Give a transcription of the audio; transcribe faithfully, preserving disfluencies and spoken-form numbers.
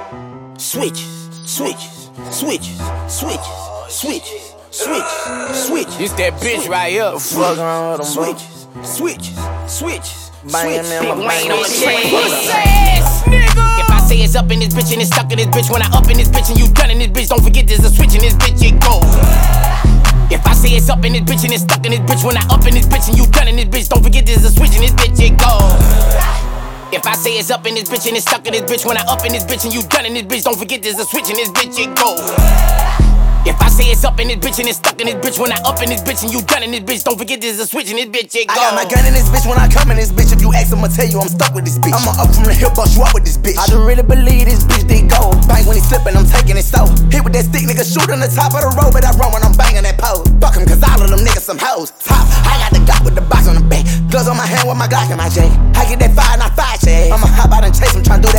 Switches, switches, switches, switches, switches, switches, switches. This that bitch right here. Fuck around with them, Switches, switches, switches, Banging switches. them, Big banging Wayne on them. the track. Pussy ass nigga. If I say it's up in this bitch and it's stuck in this bitch, when I up in this bitch and you done in this bitch, don't forget there's a switch in this bitch, it go. If I say it's up in this bitch and it's stuck in this bitch, when I up in this bitch and you done in this bitch, don't forget there's a switch in this bitch, it go. If I say it's up in this bitch and it's stuck in this bitch, when I up in this bitch and you done in this bitch, don't forget there's a switch in this bitch, it go. If I say it's up in this bitch and it's stuck in this bitch, when I up in this bitch and you done in this bitch, don't forget there's a switch in this bitch, it go. I got my gun in this bitch when I come in this bitch. If you ask, I'ma tell you I'm stuck with this bitch. I'ma up from the hip, bust you up with this bitch. I don't really believe this bitch did go. Bang when he slippin', I'm taking it slow. Hit with that stick, nigga, shoot on the top of the road, but I run when I'm banging that pole. Fuck him, cause all of them niggas some hoes. Top, I got the Glock with the box on the back. Gloves on my hand with my Glock in my J. I get that fire and I fire shit. I'ma hop out and chase him, tryna do